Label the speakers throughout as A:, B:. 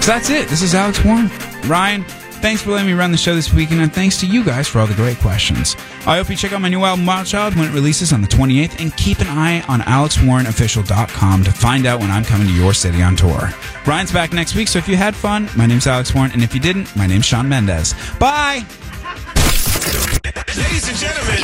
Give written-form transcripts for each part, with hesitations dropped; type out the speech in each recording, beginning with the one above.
A: So that's it. This is Alex Warren. Ryan, thanks for letting me run the show this weekend, and thanks to you guys for all the great questions. I hope you check out my new album, Wild Child, when it releases on the 28th, and keep an eye on AlexWarrenOfficial.com to find out when I'm coming to your city on tour. Ryan's back next week, so if you had fun, my name's Alex Warren, and if you didn't, my name's Shawn Mendes. Bye!
B: Ladies and gentlemen,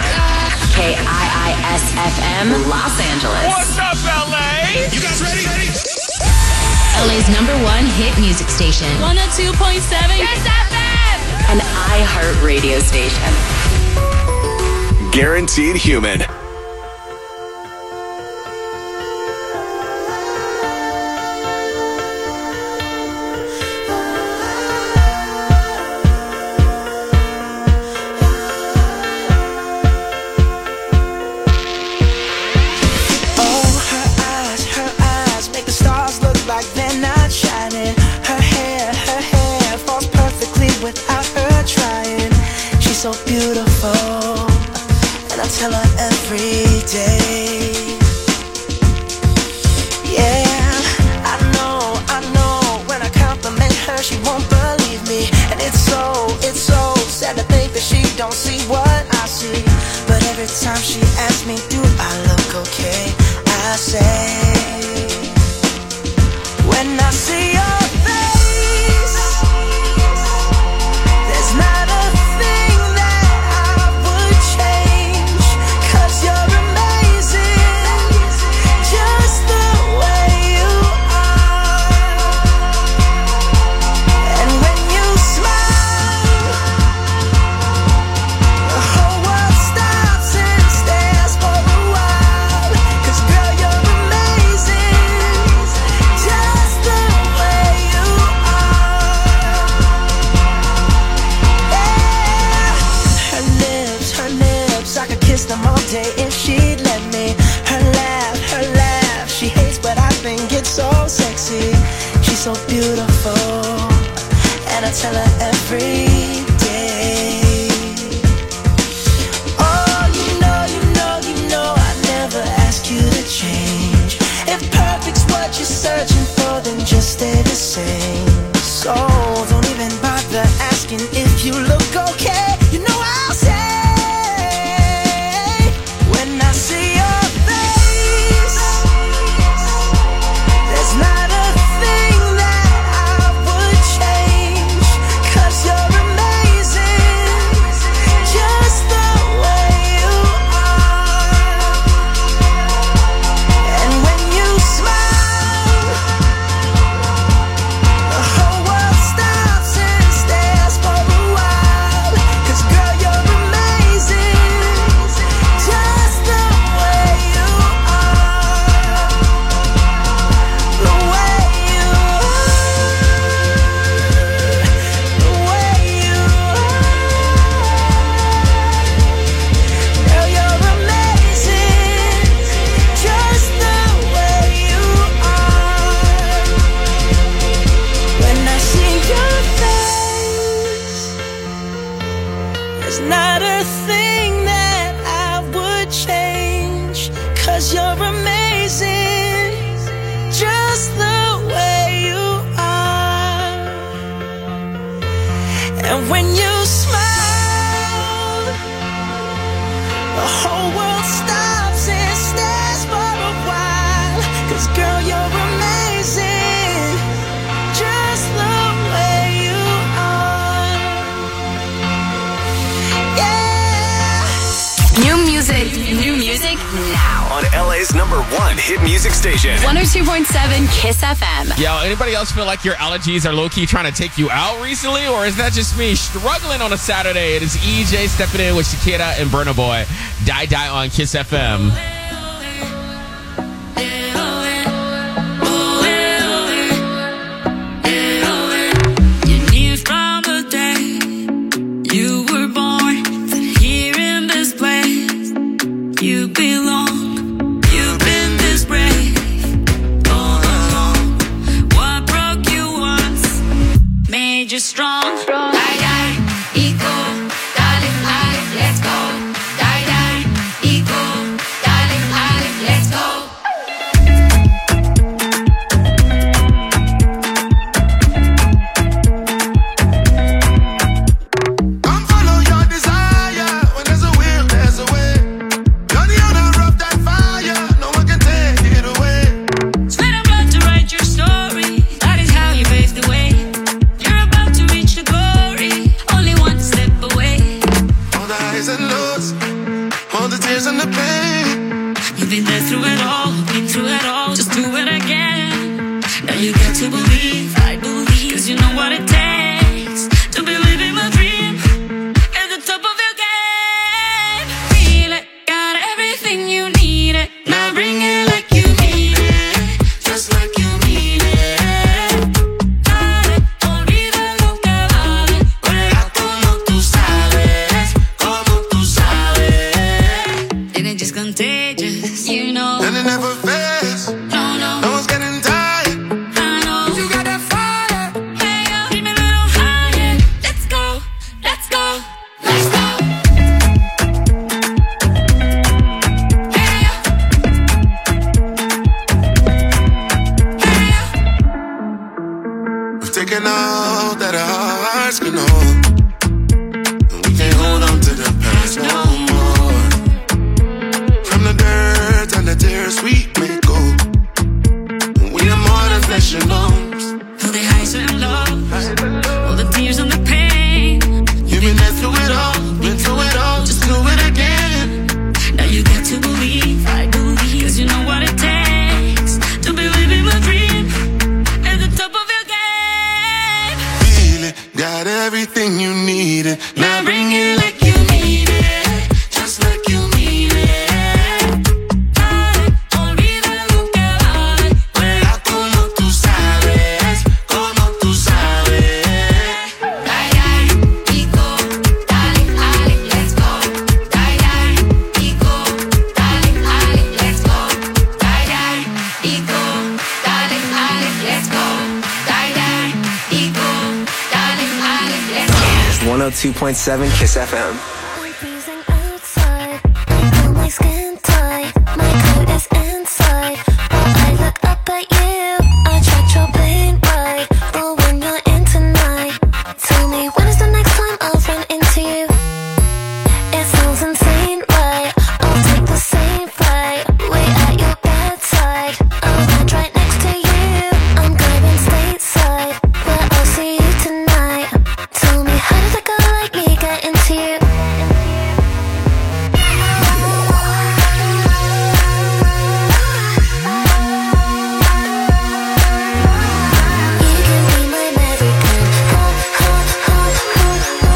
C: KIIS-FM, Los Angeles.
B: What's up, LA? You guys ready?
C: LA's #1 hit music station.
D: 102.7 Kiss FM.
C: An iHeart radio station.
B: Guaranteed Human.
E: So beautiful, and I tell her every day. Yeah, I know, when I compliment her, she won't believe me. And it's so sad to think that she don't see what I see. But every time she asks me, do I look okay? I say, when I see your face, there's not a thing them all day if she'd let me. Her laugh, she hates, but I think it's so sexy. She's so beautiful, and I tell her every day. Oh, you know, I never ask you to change. If perfect's what you're searching for, then just stay the same. So don't even bother asking if you look okay. You know I'll say,
B: on LA's #1 hit music station.
C: 102.7 Kiss FM.
F: Yo, anybody else feel like your allergies are low-key trying to take you out recently? Or is that just me struggling on a Saturday? It is EJ stepping in with Shakira and Burna Boy. Die on Kiss FM.
D: Just strong. Die, die, eco, darling, let's go. Die, die, eco, darling, let's go. to believe, I believe, 'cause you know what it takes to be living my dream at the top of your game. Feel it, got everything you need it. Now bring it like you need it, just like you need it. Dale, olvida lo que vale, juega como tú sabes, como tú sabes. And it's just contagious, you know.
G: And it never fails.
D: No, no,
G: No one's getting tired.
D: I know.
G: You got that fire.
D: Hey, yo, keep me a little higher. Let's go, let's go, let's go. Hey, yo. Hey, yo.
G: We've taken all that our hearts can hold, and we can't hold on to the past no more. From the dirt and the tears we may go, and we are more than flesh and bones.
D: All the highs and lows, all the tears and the pain.
G: You've been there through it all, been through it all, just do it again.
D: Now you got to believe, I believe, 'cause you know what it takes to be living my dream at the top of your game.
G: Feel it, got everything you needed.
D: Now bring it like you need it, just like you need it. Dale, olvida lo que vale,
G: Juega como tú sabes, como tú sabes.
D: die, die, pico, dale, ale, let's go. Die, die, pico, dale, ale, let's go. Die, die, pico, dale, ale, let's go. Die, die, pico, dale, ale, let's go.
H: 102.7 Kiss FM.
I: I'm freezing outside. I feel my skin tight. My coat is inside. While I look up at you, I tried your plane ride. But when you're in tonight, tell me when is the next time I'll run into you? It sounds insane, right? I'll take the same flight. Wait at your bedside. I'll land right next to you. I'm going stateside, but I'll see you tonight. Tell me, how did a girl like me get into you? You can be my American. Ha, ha, ha, ha.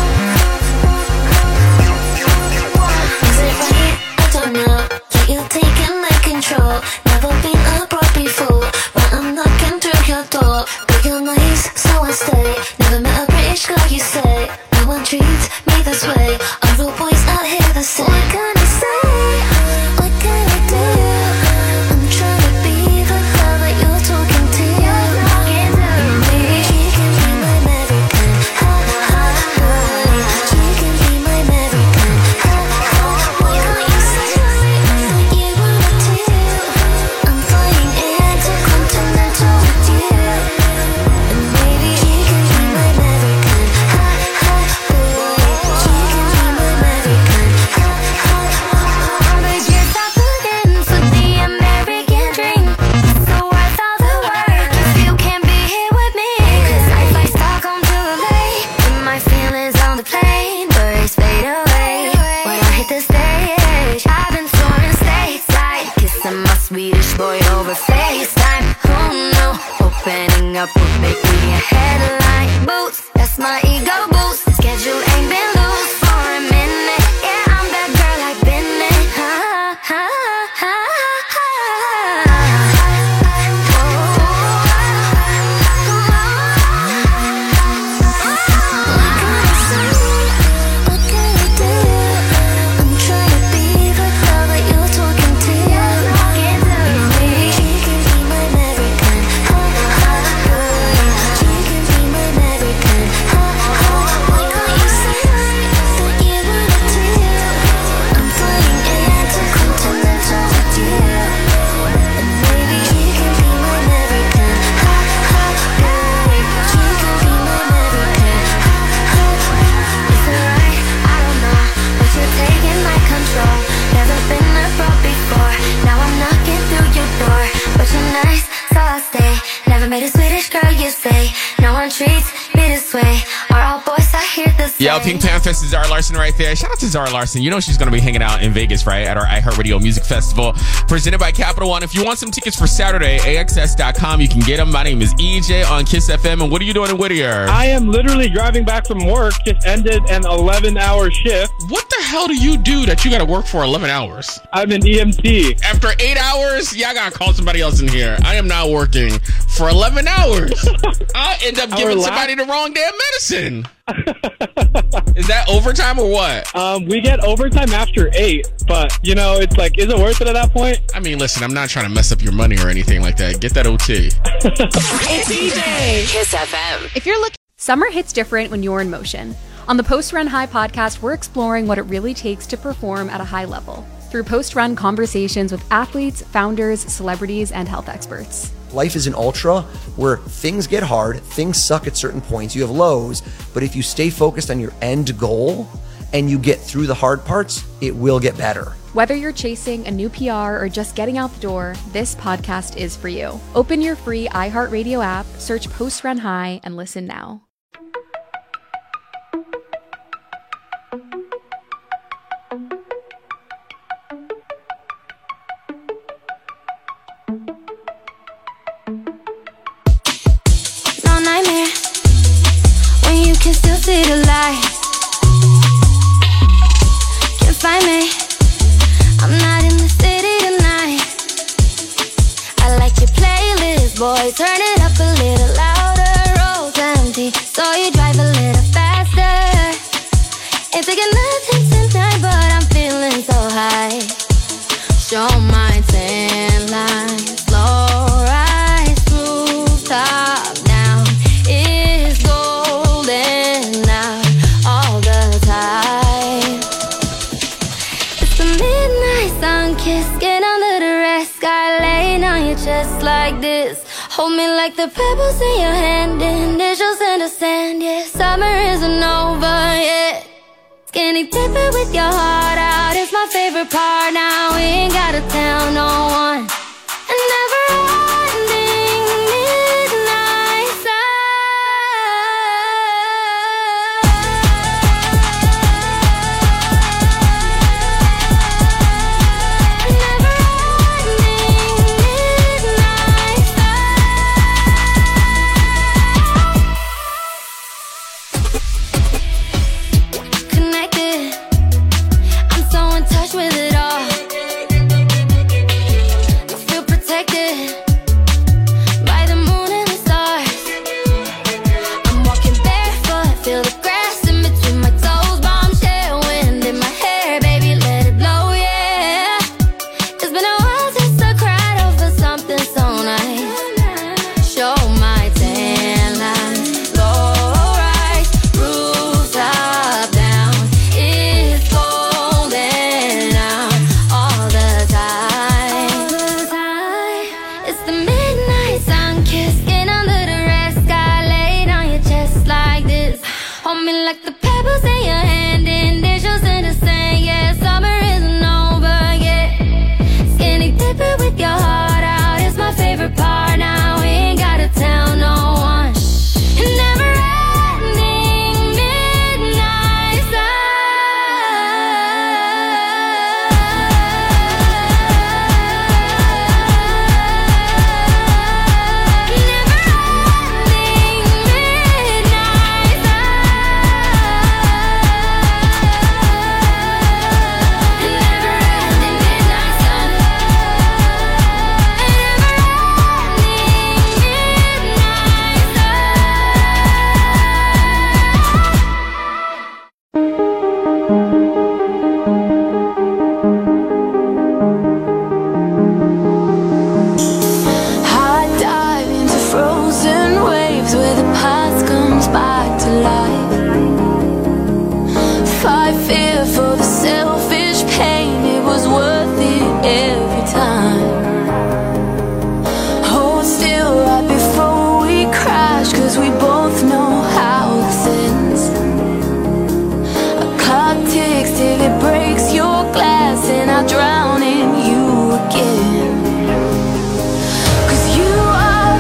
I: Is it right? I don't know. Yeah, you're taking my control. Never been abroad before, but I'm knocking through your door. But you're nice, so I stay. Never met a British girl, you say. No one treats me this way. All the boys out here the same. What can I say? What can I do? I'm trying to be the girl that you're talking to. Maybe she can be my American. Ha, ha, ha. She can be my American. Ha, ha. Why can't you say that you wanna do? I'm flying intercontinental with you. And maybe she can be my American. Ha, ha, boy. She can be my American. Ha, ha, ha. But you're not looking for the American dream. So worth all the work if you can't be here with me. 'Cause I fly Stockholm to LA. Put my feelings on the plane. Birds fade away when I hit the stage. I've been touring stateside, kissing my Swedish boy over FaceTime. Oh no, opening up would make me a headline. Boots, that's my ego boost. Schedule ain't been loose for a minute. Yeah, I'm that girl I've been in. Ha, ha, ha, ha. What can I say? What can I do? I'm trying to be the girl that you're talking to. Maybe she can be my American. Ha, ha, ha. She can be my American. Ha, ha. Why can't you say that you wanna do? I'm flying intercontinental with you. And maybe she can be my American. Ha, ha, boy. She can be my American. Ha, ha. Is it right? I don't know, but you're taking my control. Never been abroad before. Now I'm knocking through your door. But you're nice, so I'll stay. Never met a Swedish girl, you say. No one treats me this way. Are all boys out here the
F: Yo, Pink Panthers is Zara Larson right there. Shout out to Zara Larson. You know she's going to be hanging out in Vegas, right? At our iHeartRadio Music Festival presented by Capital One. If you want some tickets for Saturday, AXS.com. You can get them. My name is EJ on Kiss FM. And what are you doing in Whittier?
J: I am literally driving back from work. Just ended an 11-hour shift.
F: What the hell do you do that you got to work for 11 hours?
J: I'm an EMT.
F: After 8 hours, yeah, I got to call somebody else in here. I am not working for 11 hours. I'll end up giving somebody the wrong damn medicine. Is that overtime or what?
J: We get overtime after 8, but you know, it's like, is it worth it at that point?
F: I mean, listen, I'm not trying to mess up your money or anything like that. Get that OT.
C: It's EJ. Kiss FM.
K: If you're looking, summer hits different when you're in motion. On the Post Run High podcast, we're exploring what it really takes to perform at a high level through post-run conversations with athletes, founders, celebrities, and health experts.
L: Life is an ultra where things get hard, things suck at certain points, you have lows, but if you stay focused on your end goal and you get through the hard parts, it will get better.
K: Whether you're chasing a new PR or just getting out the door, this podcast is for you. Open your free iHeartRadio app, search Post Run High, and listen now.
D: Can still see the light. Can't find me. I'm not in the city tonight. I like your playlist, boy. Turn it up a little louder. Roads empty, so you drive a little faster. Ain't taking nothing tonight, but I'm feeling so high. Show my tan line, slow rise, rooftop now. It's golden out all the time. It's the midnight sun kiss, get under the red sky, laying on your chest like this. Hold me like the pebbles in your hand, initials in the sand. Yeah, summer isn't over yet. Skinny dipping with your heart out is my favorite part. Now we ain't gotta tell no one. And never ending midnight sun.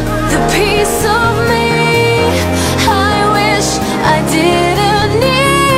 I: Piece of me I wish I didn't need.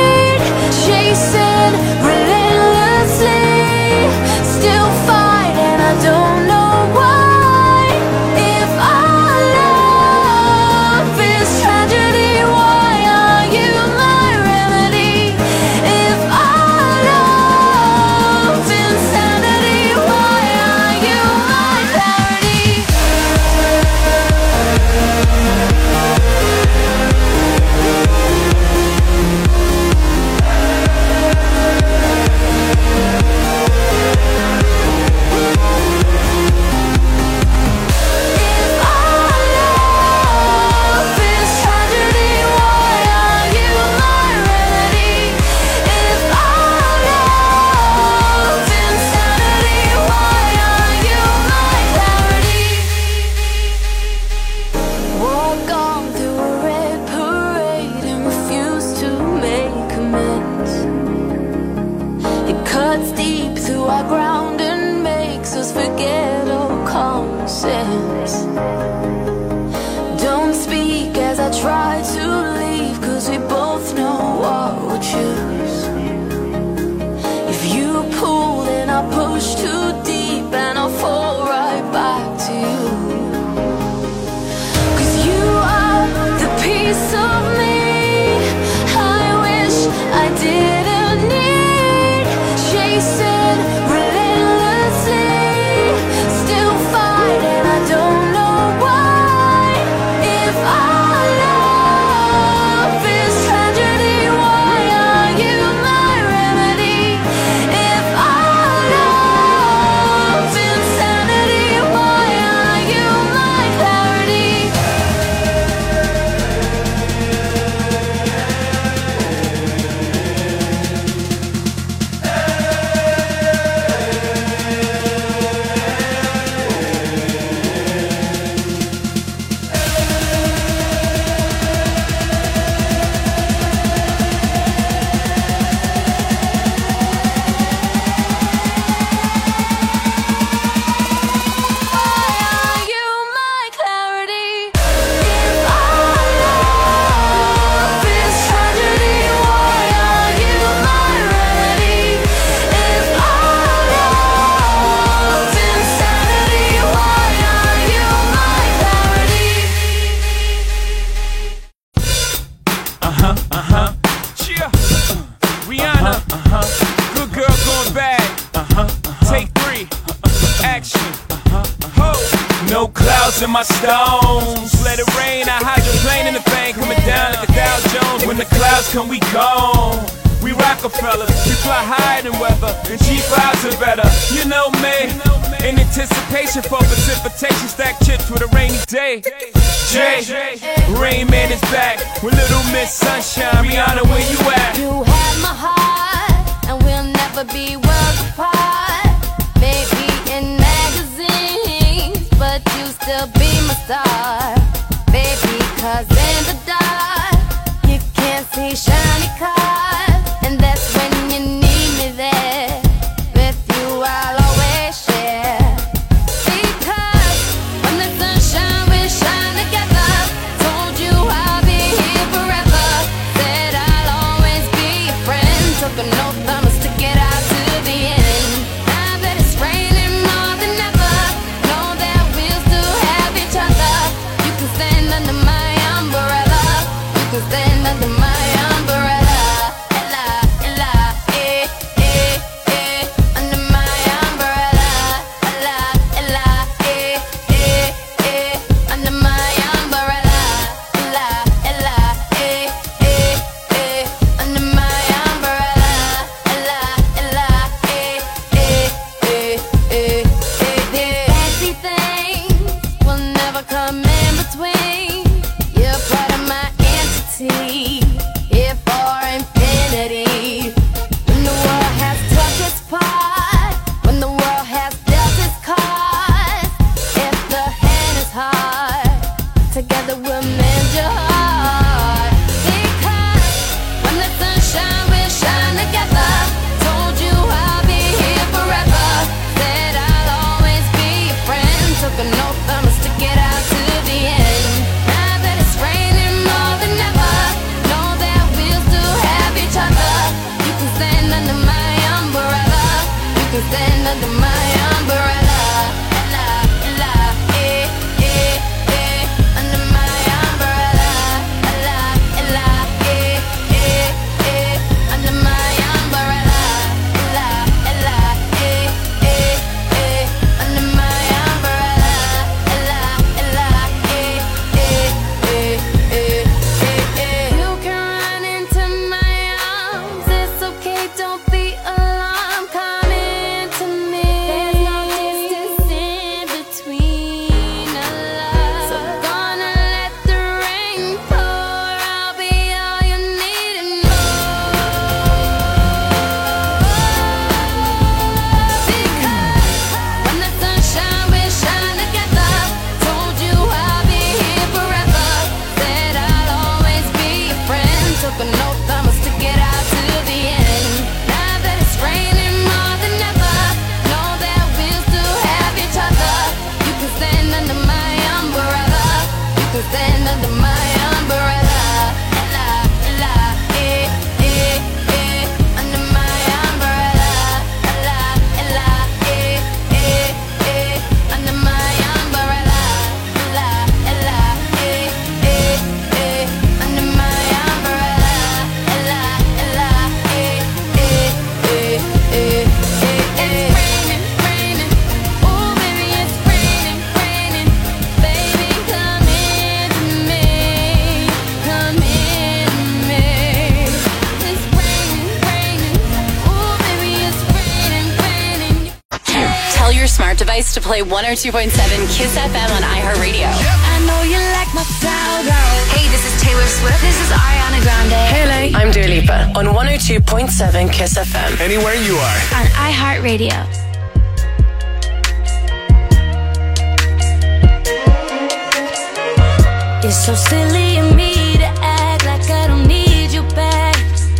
D: try to leave, 'cause we both know what we'll choose. If you pull, then I'll push too deep and I'll fall right back to you. 'Cause you are the piece of me I wish I didn't need. Chasing relentlessly, still fighting, I don't know why. If our love is tragedy, why are you my remedy? If our love is insanity, why are you my clarity?
M: Yeah. Rihanna. Good girl going bad. Take 3. Action. Ho. No clouds in my stones. Let it rain. I hydroplane in the bank. Coming down like a Dow Jones. When the clouds come, we gone. We Rockefellers. We fly higher than weather. And cheap vibes are better. You know me. In anticipation for precipitation. Stack chips with a rainy day. Jay, Rain Man is back with Little Miss Sunshine. Rihanna, where you at?
D: You have my heart, and we'll never be worlds apart. Maybe in magazines, but you still be my star. Baby, 'cause in the dark, you can't see shiny cars. And that's when you need me there. With you, I'll always share. Because when the sunshine will shine together, told you I'll be here forever. Said I'll always be your friend. Took an oath, I'ma stick it out to the end. Now that it's raining more than ever, know that we'll still have each other. You can stand under my umbrella. You can stand under my umbrella. Ella, Ella, eh, eh, eh. Under my umbrella. Ella, Ella, eh, eh, eh. Under my umbrella. Ella, Ella, eh, eh, eh. Under my umbrella. Ella, Ella, eh, eh, eh, eh, eh, eh. Fancy things will never come in between. You're part of my entity, here for infinity. When the world has took its part, when the world has dealt its cards, if the hand is hard, together we'll mend your heart. Because when the sunshine will shine together, told you I'll be here forever. Said I'll always be your friend. Took an oath, I'ma stick it out to the end. Now that it's raining more than ever, know that we'll still have each other. You can stand under my umbrella. You can stand under my umbrella. Ella, Ella, eh, eh, eh. Under my umbrella. Ella, Ella, eh, eh, eh. Under my umbrella. Ella, Ella, eh, eh, eh. Under my umbrella. Ella, Ella, eh, eh, eh, eh, eh, eh. You can run into my arms. It's okay, don't be alarmed. Come into me. There's no distance in between our love. So gonna let the rain pour. I'll be all you need and more. Because when the sunshine will shine together, told you I'll be here forever. Said I'll always be your friend. Took an oath, I'ma stick it out to the end. Now that it's raining more than ever, know that we'll still have each other. You can stand under my umbrella. You can stand under my umbrella.
C: device to play 102.7 Kiss FM on iHeartRadio.
D: I know you like my style, though.
C: Hey, this is Taylor Swift. This is Ariana Grande.
N: Hey, I'm Dua Lipa on 102.7 Kiss FM.
B: Anywhere you are.
D: On iHeartRadio.
I: It's so silly of me to act like I don't need you back.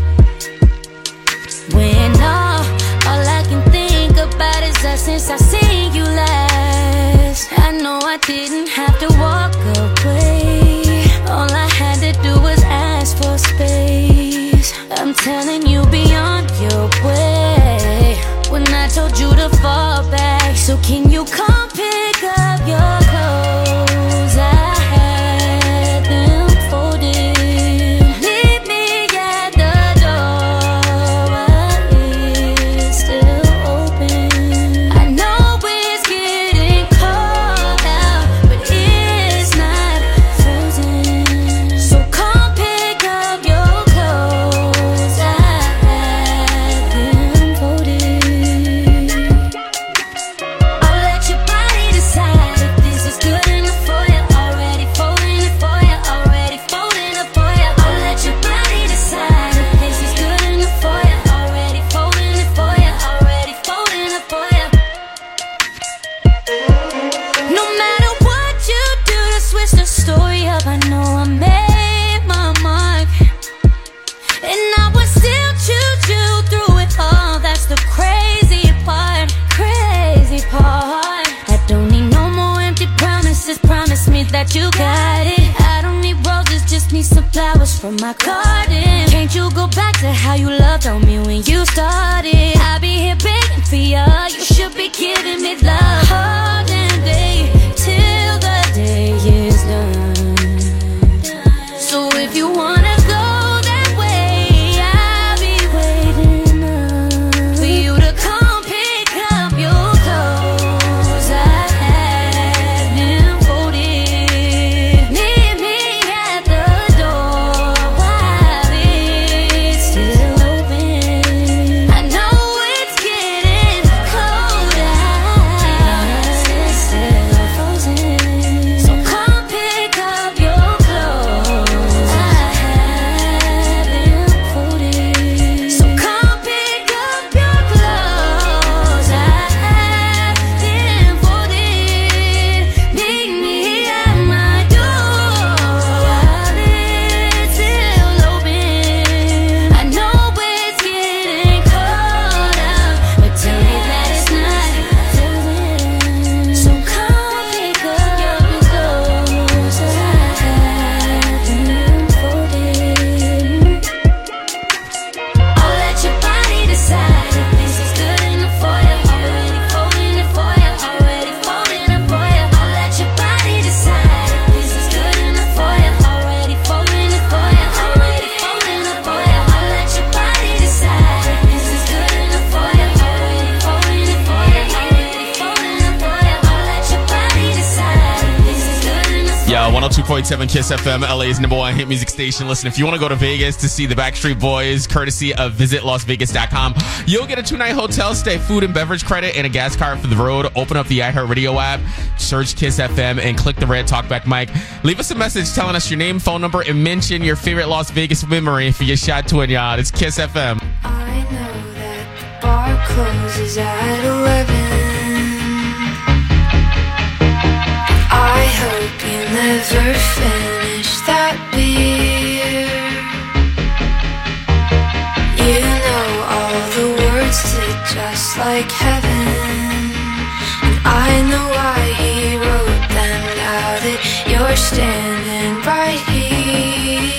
I: When all I can think about is that since I seen you last. I know I didn't have to walk away. All I had to do was ask for space. I'm telling you, be on your way. When I told you to fall back, so can you come pick up your clothes? I had them folded. Leave me at the door while it's still open. I know it's getting cold out, but it's not frozen. So come pick up your clothes. I had them folded. I'll let your body decide if this is good enough for you. Already folding it for you. Already folding it for you. I'll let your body decide if this is good enough for you. Already folding it for you. Already folding it for you. No matter what you do to switch the story up, I know I made my mark. And I would still choose you through it all. That's the crazy part. Crazy part. I don't need no more empty promises. Promise me that you got it. I don't need roses, just need some flowers from my garden. Can't you go back to how you loved on me when you started? I'll be here begging for you. You should be giving me love all damn day till the day is done. So if you wanna go that way, I'll be waiting up for you to come pick up your clothes. I had them folded. Meet me at the door while it's still open. I know it's getting cold out, it's still frozen. So come pick up your clothes. I had them folded. So come pick up your clothes. I had them folded. Meet me at my door while it's still open. I know it's getting cold out, but tell me that it's not frozen. So come pick up your clothes. I had them folded. I'll let your body decide if this is good enough for you. Already folding it for you. Already folding it for you. I'll let your body decide if this is good enough for you. Already folding it for you. Already folding it for you. I'll let your body decide if this is good enough for you. Already folding it for you. Already folding it for you. I'll let your body decide if this is good enough for you.
F: Yo, 102.7 Kiss FM, LA's #1 hit music station. Listen, if you want to go to Vegas to see the Backstreet Boys, courtesy of visitlasvegas.com, you'll get a 2-night hotel stay, food and beverage credit, and a gas card for the road. Open up the iHeartRadio app, search Kiss FM, and click the red talkback mic. Leave us a message telling us your name, phone number, and mention your favorite Las Vegas memory if you get shot to it, y'all. It's Kiss FM.
I: I know that the bar closes at 11. I hope you never finish that beer. You know all the words to Just Like Heaven, and I know why he wrote them now that you're standing right here.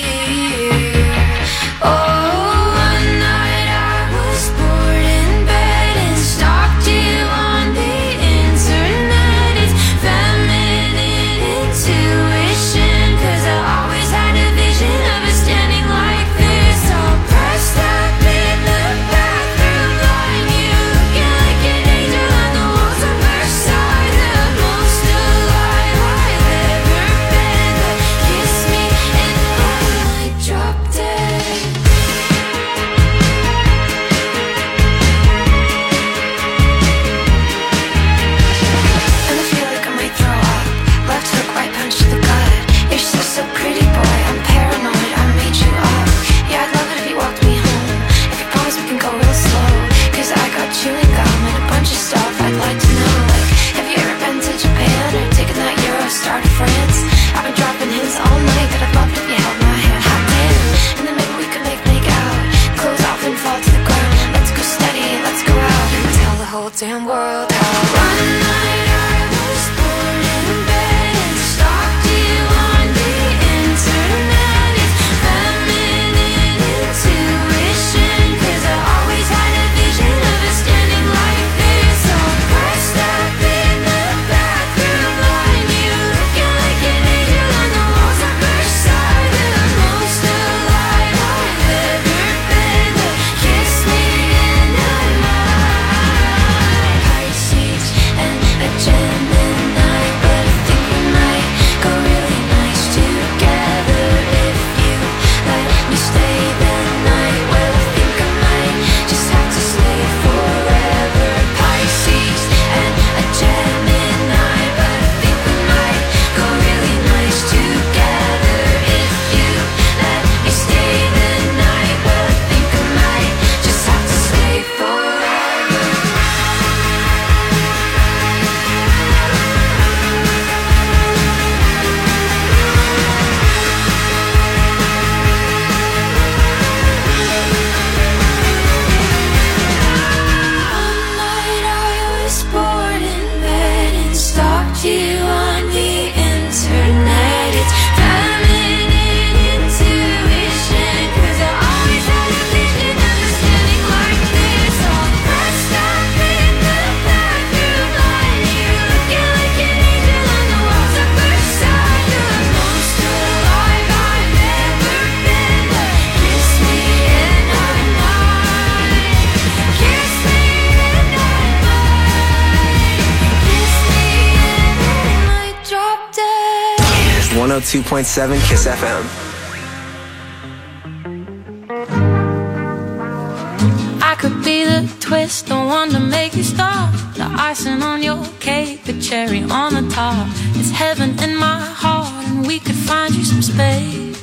I: Oh, one night I was bored in bed and stalked you on the internet. It's feminine intuition, 'cause I always had a vision of us standing like this, all pressed up in the bathroom line. You looking like an angel on the walls of Versailles, the most alive I've ever been. But
H: 102.7 Kiss FM.
D: I could be the twist, the one to make you stop, the icing on your cake, the cherry on the top. It's heaven in my heart, and we could find you some space.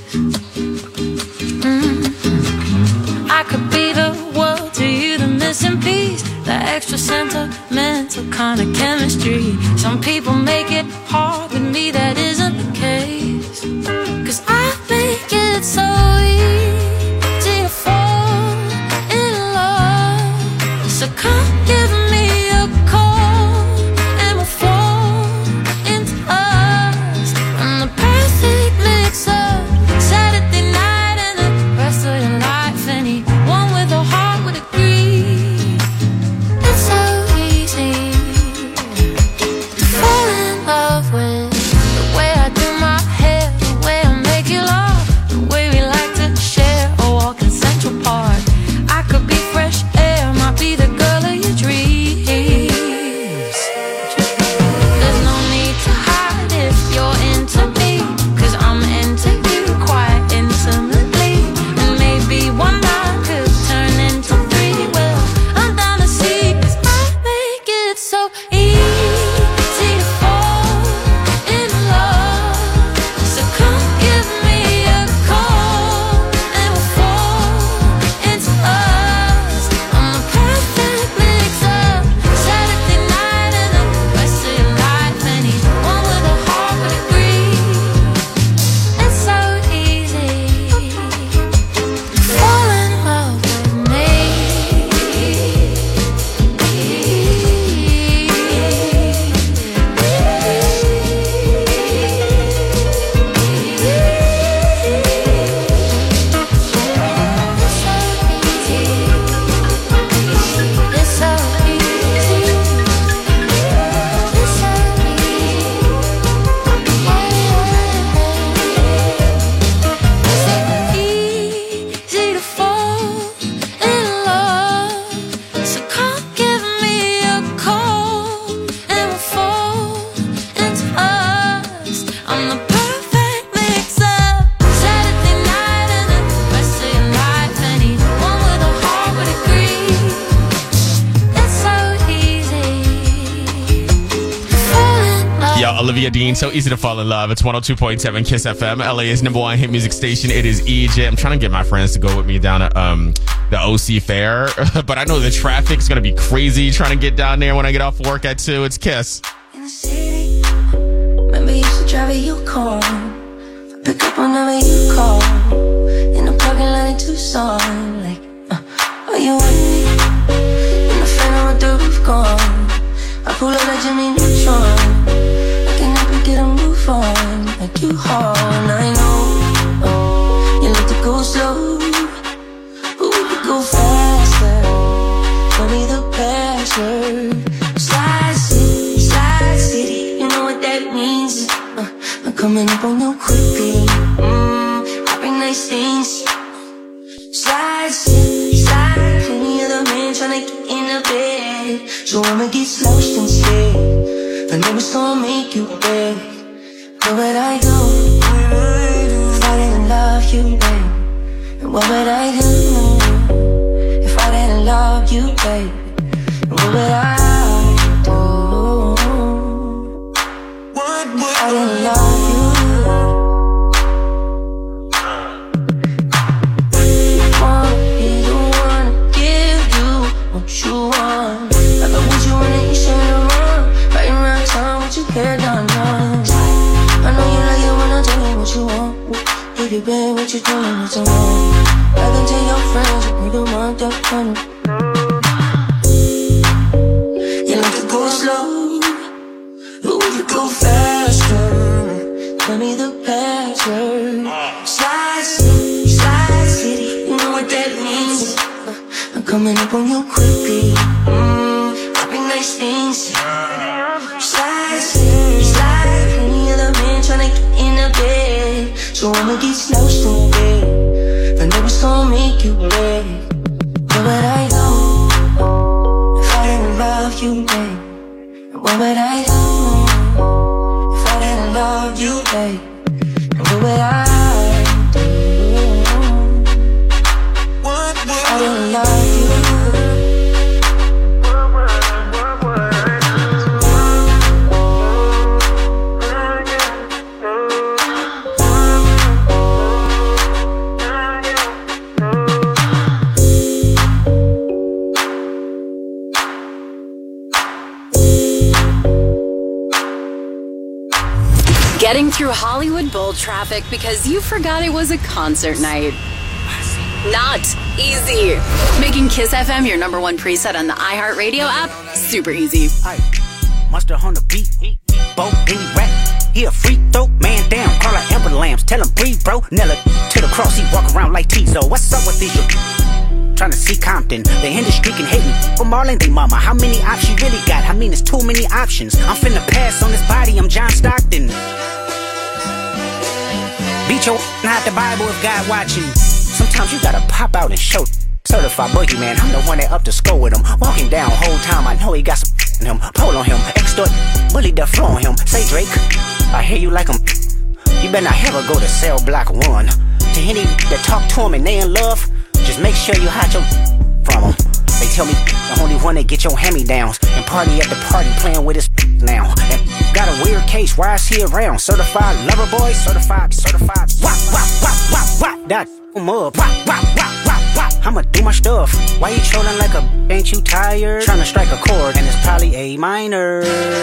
D: I could be the world to you, the missing piece, the extra sentimental kind of chemistry. Some people make it hard, with me that isn't the case. 'Cause I make it so easy to fall in love. So come give me a call and we'll fall into us. I'm the perfect mix up Saturday night and the rest of your life. Anyone with a heart would agree. It's so easy to fall in love with the way I do my hair, the way I make you laugh, the way we like to share a walk in Central Park. I could be fresh air, might be the girl of your dreams. There's no need to hide if you're into me, 'cause I'm into you quite intimately. And maybe one night could turn into three. Well, I'm down to see, 'cause I make it so easy to fall in love. So come give me a call and we'll fall into us. I'm the perfect mix up Saturday night and the rest of your life. Anyone with a heart would agree. It's so easy to fall in love with me. It's so easy. It's so easy to fall in love. So come give me a call and we'll fall into us. I'm the perfect mix up Saturday night and the rest of your life. Anyone with a heart would agree. It's so easy to fall in love.
F: Yo, Olivia Dean, so easy to fall in love. It's 102.7 Kiss FM, LA's #1 hit music station. It is EJ. I'm trying to get my friends to go with me down to the OC Fair, but I know the traffic's gonna be crazy trying to get down there when I get off work at 2. It's Kiss.
E: In the city, remember you used to drive it, you call. Pick up whenever you call. In the parking lot in Tucson, like, are you with me? In the Phantom with the roof gone. I pull up like Jimmy Neutron. I can never get a move on, like you hard. I know, you like to go slow, but we could go faster. Tell me the password. Slide city, you know what that means. I'm coming up on you quickly. I bring nice things. Slide city, any other man tryna get in the bed, so I'ma get slouched instead. I know it's gonna make you beg. Where would I go if I didn't love you, babe? And what would I do if I didn't love you, babe? And what would I do if I didn't love you? Wanna be the one to give you what you want. Like I want you in the east and the wrong. Right around town with your hair done. I know you like it when I tell you what you want. Baby, babe, what you doing? What's wrong? I can tell your friends you need to want that money. You like to go slow, but we could go faster. Tell me the password. Slide city, you know what that means. I'm coming up on you quickly. I bring nice things. Slide any other man tryna get in the bed, so I'ma get slouched in bed. I know it's gonna make you beg. Where would I go if I didn't love you, babe? And what would I do if I didn't love you, babe? And way I do. I don't love you.
C: Getting through Hollywood Bowl traffic because you forgot it was a concert night. Not easy. Making Kiss FM your number one preset on the iHeartRadio app, super easy.
O: Mustard on the beat, Bo, any rap. He a free throw, man down, call her Amber Lambs. Tell him breathe, bro. Nella to the cross, he walk around like Tizo. What's up with these? Trying to see Compton, the industry can hit me. For Marlon, they mama, how many options you really got? I mean, it's too many options. I'm finna pass on this body, I'm John Stockton. Beat your not the Bible if God watching. Sometimes you gotta pop out and show. Certified boogeyman, I'm the one that up to score with him. Walking down whole time, I know he got some in him. Pull on him, extort, bully the flow on him. Say Drake, I hear you like him. You better not ever go to cell block 1. To any that talk to him and they in love, just make sure you hide your from them. They tell me the only one that get your hand-me-downs and party at the party playing with his now. And got a weird case, why is he around? Certified lover boy, certified. Wop, that up. Wop. I'ma do my stuff. Why you trolling like a ain't you tired? Trying to strike a chord and it's probably A minor.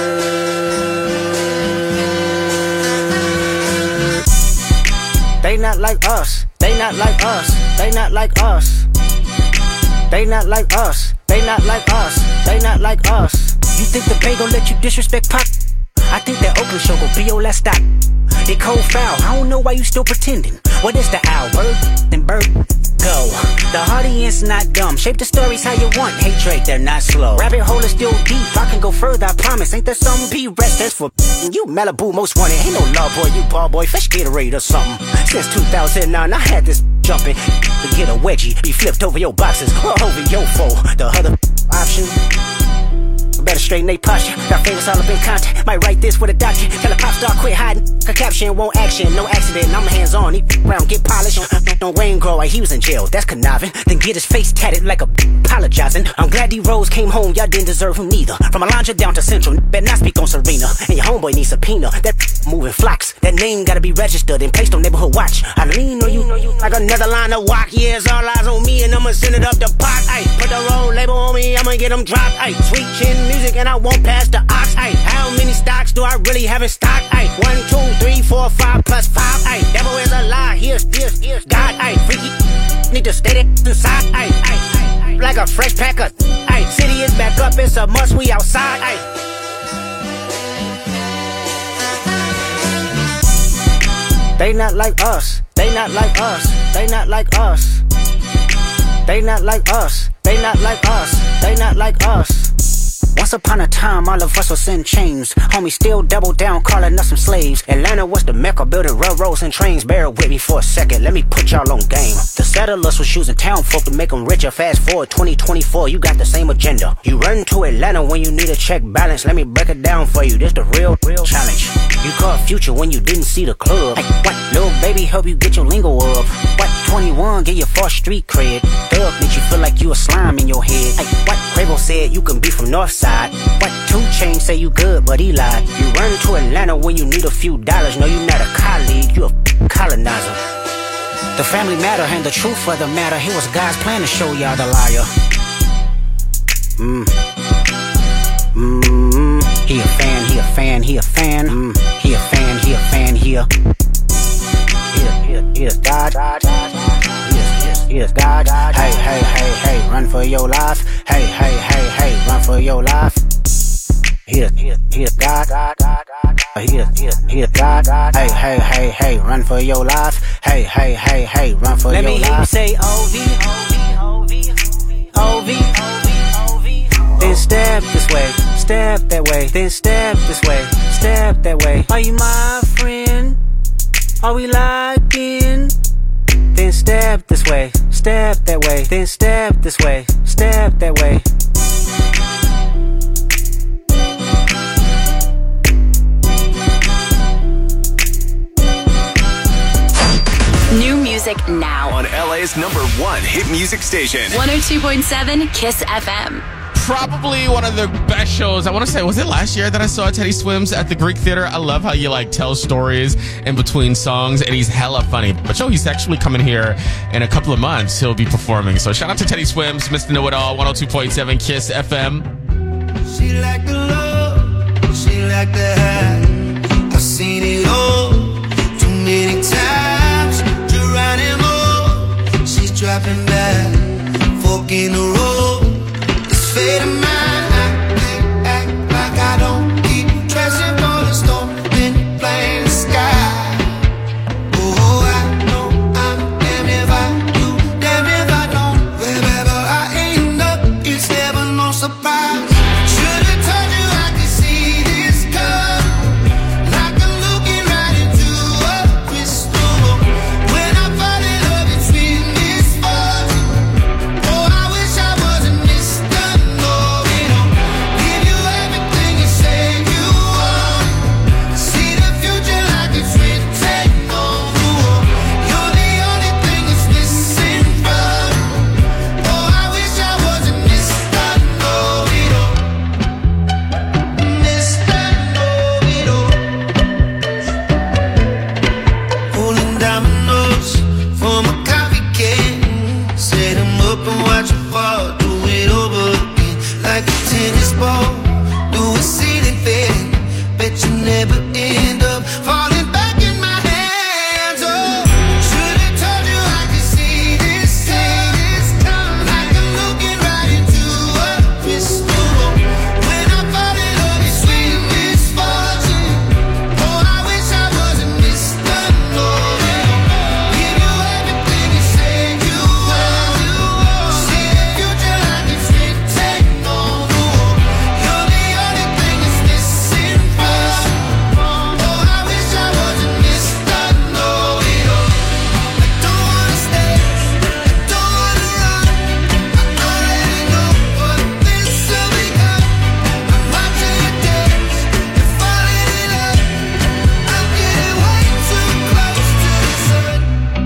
O: They not like us. They not like us. They not like us. They not like us. They not like us. They not like us. You think the Bay gon' let you disrespect Pop? I think that Oakland show gon' be your last stop. They cold foul. I don't know why you still pretending. What is the owl? Bird? Then bird. Go. The audience not dumb. Shape the stories how you want. Hey Drake, they're not slow. Rabbit hole is still deep. I can go further, I promise. Ain't there some B-rest that's for you Malibu most wanted. Ain't no love boy, you ball boy. Fresh Gatorade or something. Since 2009, I had this jumping. To get a wedgie, be flipped over your boxes or over your foe. The other option. Better straighten they posture. Got fingers all up in contact. Might write this with a doctor. Tell a pop star quit hiding. A caption won't action. No accident. I'm hands on. He round get polished. No rain grow like he was in jail. That's conniving. Then get his face tatted like a apologizing. I'm glad D-Rose came home. Y'all didn't deserve him neither. From Alondra down to Central. Better not speak on Serena. And your homeboy needs subpoena. That moving flocks. That name gotta be registered and placed on neighborhood watch. I lean on you like another line of walk. Yeah, it's all eyes on me and I'ma send it up the pot. Ay, put the roll label on me. I'ma get them dropped. Ay, sweet chin music and I won't pass the ox. Ay, how many stocks do I really have in stock? Ay, 1, 2, 3, 4, 5 plus 5. Ay, devil is a lie. Here's God. Ay, freaky need to stay there inside. Ay, like a fresh packer. Ay, city is back up. It's a must. We outside. Ay. They not like us. They not like us. They not like us. They not like us. They not like us. They not like us. Once upon a time, all of us was in chains. Homie still double down, calling us some slaves. Atlanta was the mecca, building railroads and trains. Bear with me for a second, let me put y'all on game. The settlers was using town folk to make them richer. Fast forward 2024, you got the same agenda. You run to Atlanta when you need a check balance. Let me break it down for you, this the real challenge. You caught Future when you didn't see the club. Hey, what? Little baby help you get your lingo up. What? 21 get your 4th street cred. Thug make you feel like you a slime in your head. Hey, what? Quavo said you can be from Northside. What? 2 Chainz say you good, but he lied. You run to Atlanta when you need a few dollars. No, you not a colleague, you a colonizer. The family matter and the truth of the matter. It was God's plan to show y'all the liar. He a fan, he a fan, he a fan. He a fan, he a fan, he a. He is God. He is God. Hey, run for your life. Hey, run for your life. He is God. He is God. Hey, run for your life. Hey, run for your life. Let me hear you say OV. Then step this way, step that way. Then step this way, step that way. Are you my friend? Are we locked in? Then step this way, step that way. Then step this way, step that way.
C: New music now.
B: On LA's #1 hit music station.
C: 102.7 Kiss FM.
F: Probably one of the best shows. I want to say, was it last year that I saw Teddy Swims at the Greek Theater? I love how you like tell stories in between songs, and he's hella funny. But he's actually coming here in a couple of months. He'll be performing. So shout out to Teddy Swims, Mr. Know It All, 102.7 Kiss FM.
E: She like the love, she like the high. I've seen it all too many times. Geronimo, she's dropping back, fork in the road. It's fate of mine. I act like I don't keep dressing for the storm in plain sky. Oh, I know I'm damned if I do, damned if I don't. Wherever I end up, it's never no surprise. Should've told you I could see this coming, like I'm looking right into a crystal. When I fall in love, it's with misfortune. Oh, I wish I wasn't Mr. Know-it-all. Give you everything you say you want. See the future like it's written on the wall. You're the only thing that's missing from me. Oh, I wish I wasn't Mr. Know-it-all. Mr. Know-it-all. Pulling dominoes from a coffee can. Set 'em up and watch 'em fall. Do it over again like a tennis ball. Do a ceiling fan. Bet you never end up falling back in my hands. Oh, should've told you I could see this coming, like I'm looking right into a crystal ball. When I fall in love, it's with misfortune. Oh, I wish I wasn't Mr. Know-it-all. Give you everything you say you want. See the future like it's written on the wall. You're the only thing that's missing from me. Oh, I wish I wasn't Mr. Know-it-all. I don't wanna stay, I don't wanna run. I already know what this will become. I'm watching you dance, you're falling in love. I'm getting way too close to the sun.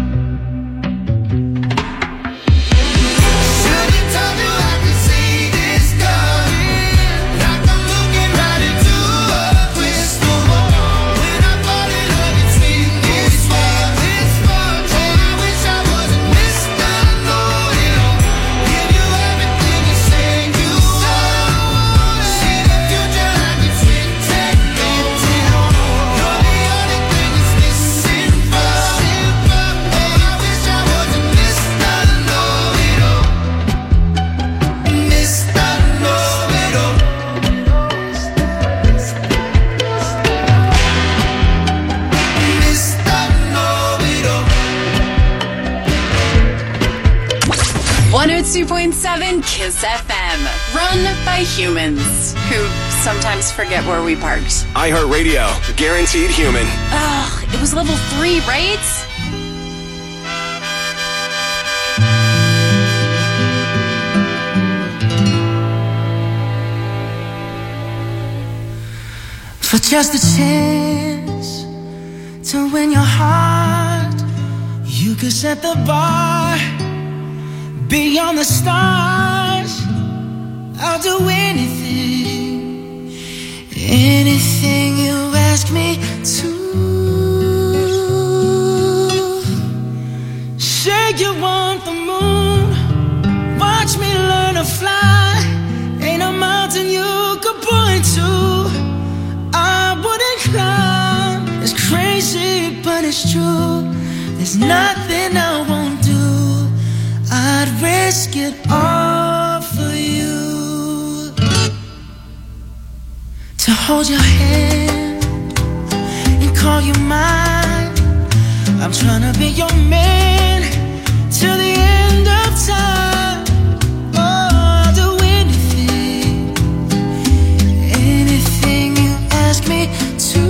E: Should've told you I could see this coming, like I'm looking right into a crystal ball. When I fall in love, it's with misfortune. Oh, I wish I wasn't Mr. Know-it-all. Give you everything you say you want. See the future like it's written on the wall. You're the only thing that's missing from me. Oh, I wish I wasn't Mr. Know-it-all. Mr. Know-it-all. Mr. Know-it-all.
C: 102.7 Kiss FM. Run by humans who sometimes forget where we parked.
B: iHeartRadio, guaranteed human.
C: Ugh, it was level 3, right?
E: For just a chance to win your heart, you could set the bar beyond the stars. I'll do anything, anything you ask me to. Say you want the moon, watch me learn to fly. Ain't a mountain you could point to I wouldn't climb. It's crazy, but it's true. There's nothing I won't do. I'd risk it all for you. To hold your hand and call you mine. I'm trying to be your man till the end of time. Oh, I'll do anything, anything you ask me to.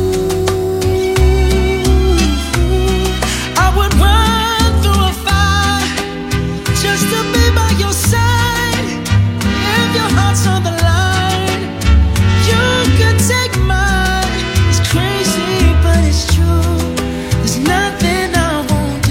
E: I would run through a fire just to be by your side. If your heart's on the line, you can take mine. It's crazy, but it's true. There's nothing I won't do.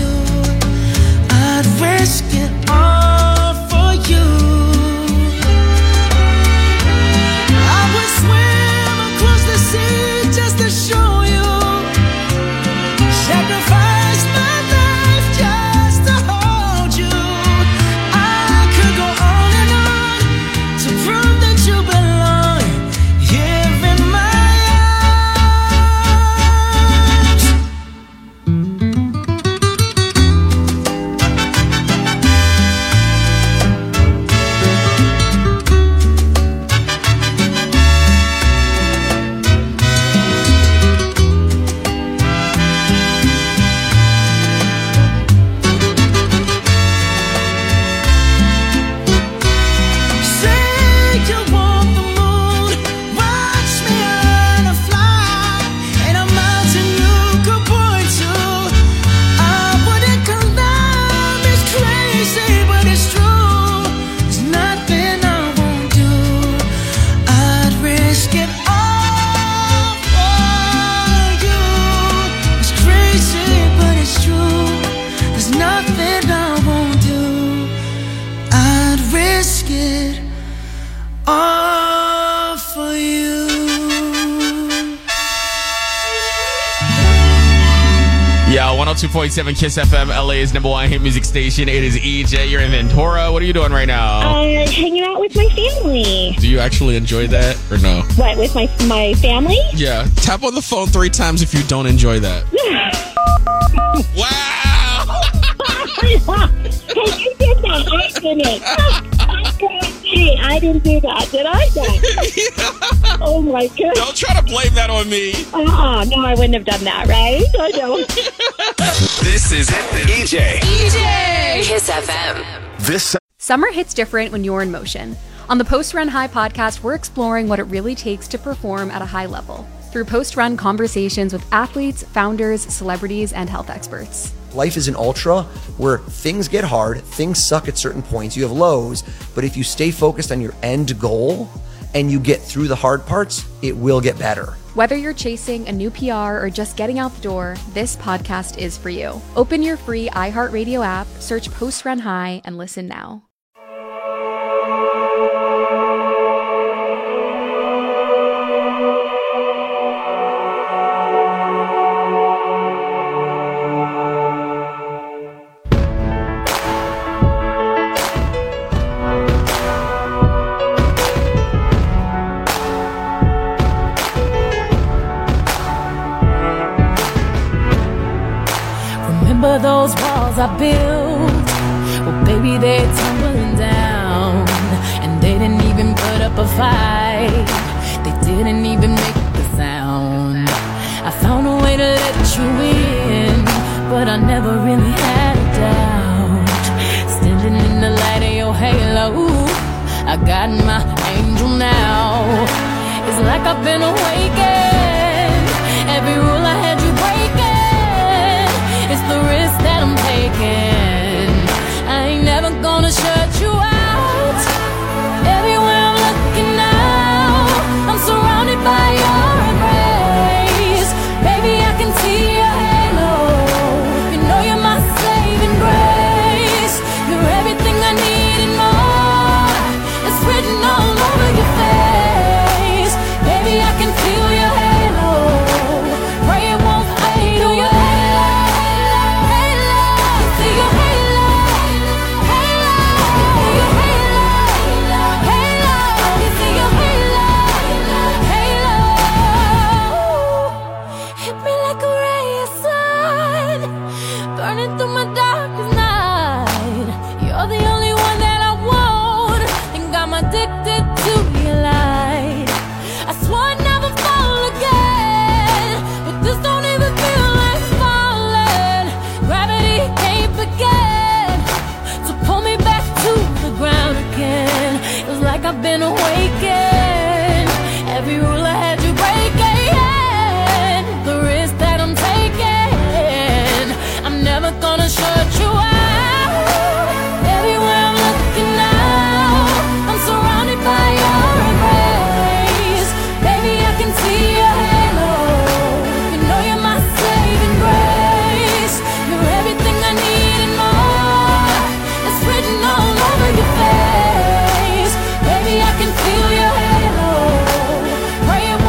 F: 102.7 Kiss FM, LA's number one hit music station. It is EJ. You're in Ventura. What are you doing right now?
P: Hanging out with my family.
F: Do you actually enjoy that or no?
P: What, with my family?
F: Yeah. Tap on the phone 3 times if you don't enjoy that. Wow!
P: Hey, you did that. I didn't. Hey, I didn't do that. Did I? Oh, my God.
F: Don't try to blame that on me.
P: No, I wouldn't have done that, right? I know.
B: This is EJ.
C: Kiss FM.
K: Summer hits different when you're in motion. On the Post Run High podcast, we're exploring what it really takes to perform at a high level through post-run conversations with athletes, founders, celebrities, and health experts.
L: Life is an ultra where things get hard, things suck at certain points, you have lows, but if you stay focused on your end goal and you get through the hard parts, it will get better.
K: Whether you're chasing a new PR or just getting out the door, this podcast is for you. Open your free iHeartRadio app, search Post Run High, and listen now.
Q: Remember those walls I built? Well, baby, they're tumbling down. And they didn't even put up a fight. They didn't even make the sound. I found a way to let you in, but I never really had a doubt. Standing in the light of your halo, I got my angel now. It's like I've been awakened. Every rule I had you breaking. It's the risk that I'm taking. I ain't never gonna shut you out. Everywhere I'm looking now, I'm surrounded by your embrace. Baby, I can see your halo. You know you're my saving grace. You're everything I need and more. It's written all over your face. Baby, I can feel your halo. Pray it won't fade away. Through my darkest night, you're the only one that I want, and I'm addicted to your light. I swore I'd never fall again, but this don't even feel like falling. Gravity can't begin to pull me back to the ground again. It's like I've been awakened. Every rule I had you breaking, the risk that I'm taking, I'm never gonna shut you out. Everywhere I'm looking now, I'm surrounded by your embrace. Baby, I can see your halo. You know you're my saving grace. You're everything I need and more. It's written all over your face. Baby, I can feel your halo. Pray it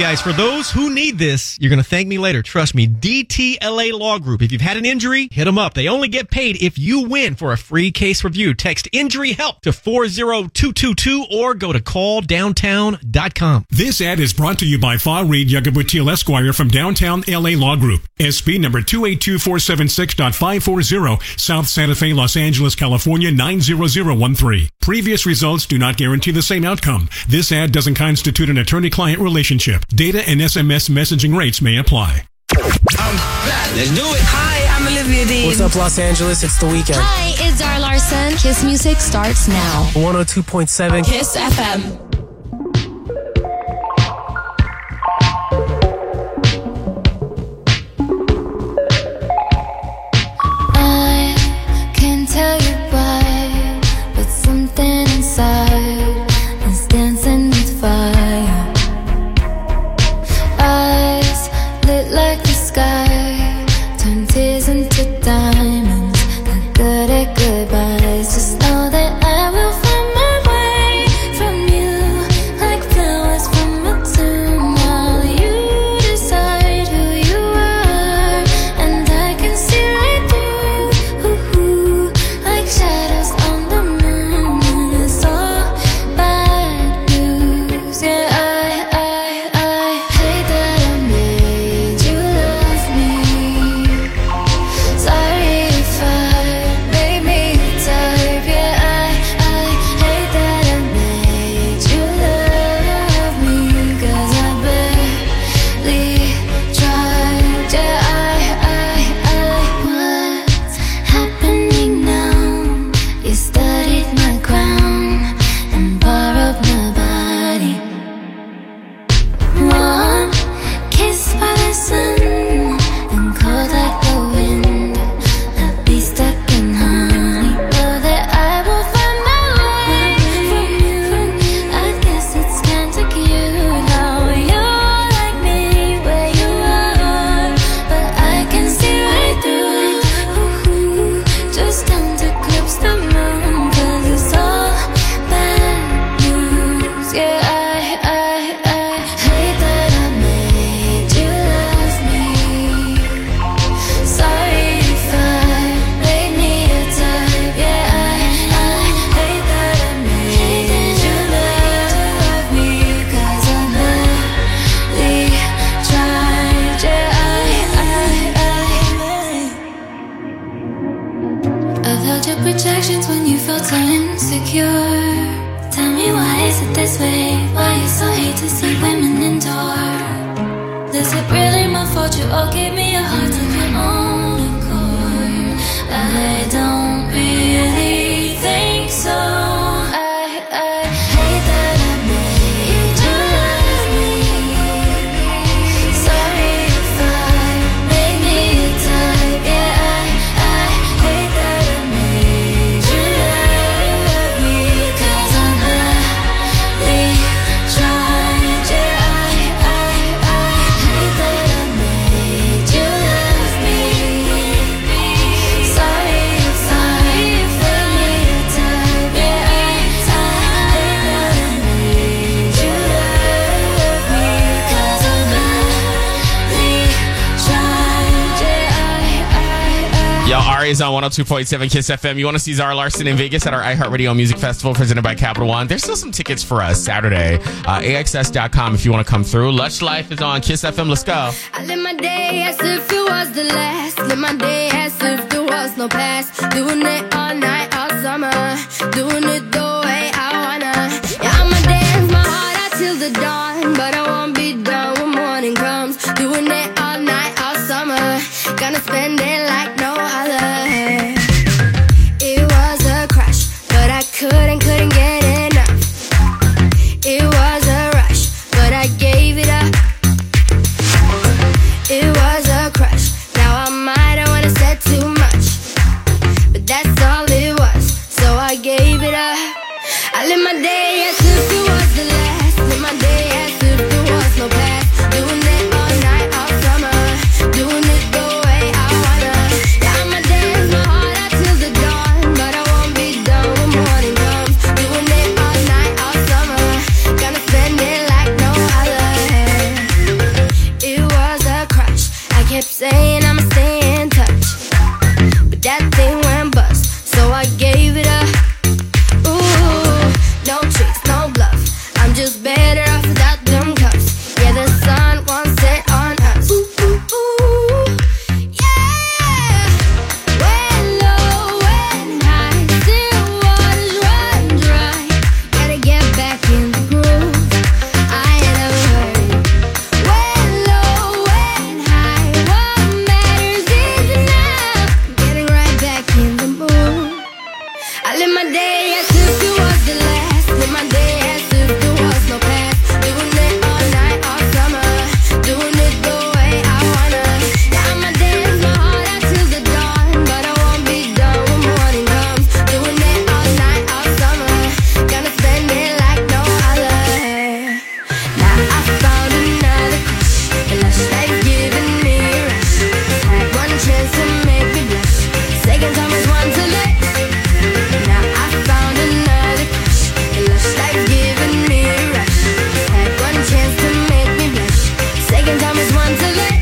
R: guys, for those who need this, you're going to thank me later. Trust me. DTLA Law Group. If you've had an injury, hit them up. They only get paid if you win. For a free case review, text injury help to 40222 or go to calldowntown.com.
S: This ad is brought to you by Farid Yagabutil Esquire from Downtown LA Law Group. SP number 282476.540, South Santa Fe, Los Angeles, California 90013. Previous results do not guarantee the same outcome. This ad doesn't constitute an attorney-client relationship. Data and SMS messaging rates may apply.
T: Let's do it.
U: Hi, I'm Olivia Dean.
V: What's up, Los Angeles? It's The Weeknd.
U: Hi, it's Zara Larson. Kiss Music starts now.
V: 102.7
U: Kiss FM.
I: I can't tell you why, but something inside is dancing with fire. Eyes lit like the sky, turn tears into diamonds. Not good at goodbyes. Just know that I will find my way from you, like flowers from a tomb. While you decide who you are, and I can see right through, like shadows on the moon. And it's all bad news. Yeah, I hate that I made you love me. Sorry if I made me tired. Yeah, I hate that I made you love me, 'cause I barely tried. Yeah, what's happening now? You studied my crown and borrowed my body. One kiss by the sun and cold like the wind. I'd be stuck in honey. Know that I will find my way from you. I guess it's kinda cute how you're like me where you are, but I can see right through. Just don't eclipse the moon, 'cause it's all bad news. Yeah, I hate that I made you love me. Sorry if I made me a type. Yeah, I hate that I made you love me, 'cause I barely tried. Yeah, I've held your projections when you felt so insecure. Tell me, why is it this way? Why you so hate to see women endure? Is it really my fault you all gave me a heart of your own accord? I don't really think so. I hate that I made you love me. Sorry if I made me a type. Yeah, I hate that I made you love me, 'cause I barely tried. Yeah, I hate that I made you love me. Sorry if I made me a type. Yeah, I hate that I made you love me, 'cause I barely tried. Yeah,
F: Yo, Ari's on 102.7 Kiss FM. You want to see Zara Larson in Vegas at our iHeartRadio Music Festival presented by Capital One? There's still some tickets for us Saturday. AXS.com if you want to come through. Lush Life is on Kiss FM. Let's go.
W: I live my day as if it was the last. Live my day as if there was no past. Doing it all night, all summer. Doing it the way I wanna. Yeah, I'ma dance my heart out till the dawn, but I won't be done when morning comes. Doing it all night, all summer. Gonna spend it like no other. It was a crush, but I couldn't get enough. It was a rush, but I gave it up. It was a crush. Now I might have wanna said too much, but that's all it was. So I gave it up. I live my day as if it was the last. Live my day as if there was no past. Doing it all night, all summer. Doing it the way I wanna. Yeah, I'ma dance my heart out till the dawn, but I won't be done when morning comes. Doing it all night, all summer. Gonna spend it like no other. my day as if it was the last. Live my day as if there was no past. Doing it all night, all summer. Doing it the way I wanna. Yeah, I'ma dance my heart out till the dawn, but I won't be done when morning comes. Doing it all night, all summer. Gonna spend it like no other. Now I found another crush, and last night giving me a rush. Had one chance to make me blush. Second time is one to let. Now I found another crush, and last night giving me a rush. Had one chance to make me blush. Second time is one to let.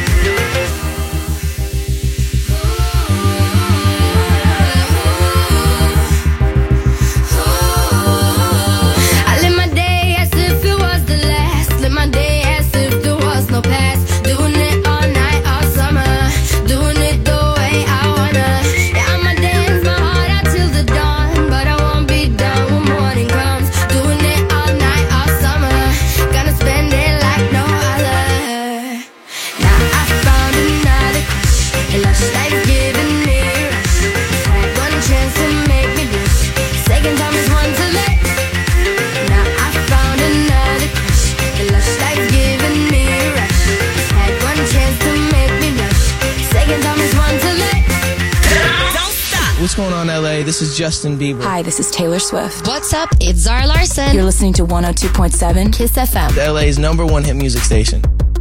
W: I live my day as if it was the last. Live my day as if there was no past. Doing it all night, all summer. Doing it the way I wanna. Yeah, I'ma dance my heart out till the dawn, but I won't be done when morning comes. Doing it all night, all summer. Gonna spend it like no other. Now I found another crush, and last night giving me a rush. Had one chance to make me blush. Second time is one to let. Now I found another crush, and last night giving me a rush. Had one chance to make me blush. Second time is one to let. Don't stop.
A: What's going on, LA? This is Justin Bieber.
U: Hi, this is Taylor Swift. What's up? It's Zara Larson. You're listening to 102.7 Kiss FM.
A: LA's #1 hit music station.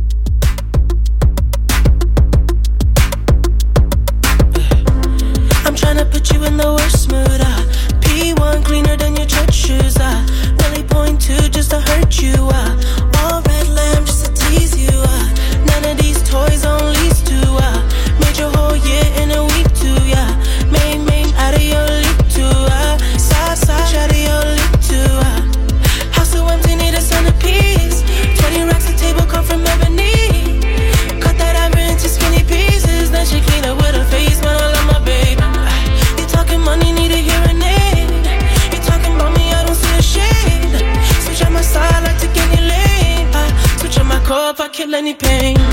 E: I'm tryna put you in the worst mood. P1 cleaner than your church shoes. Really point to just to hurt you. All red lamb just to tease you. None of these toys on lease to. Made your whole year in a week too. Yeah, made out of your league too. Side out of your league too. House so empty, need a centerpiece. 20 racks a table come from ebony. Cut that ivory into skinny pieces. Then she clean up with her face, man, I love my baby. You talking money, need a hearing aid. You talking about me, I don't see a shade. Switch on my side, I like to get any lane. Switch on my core if I kill any pain.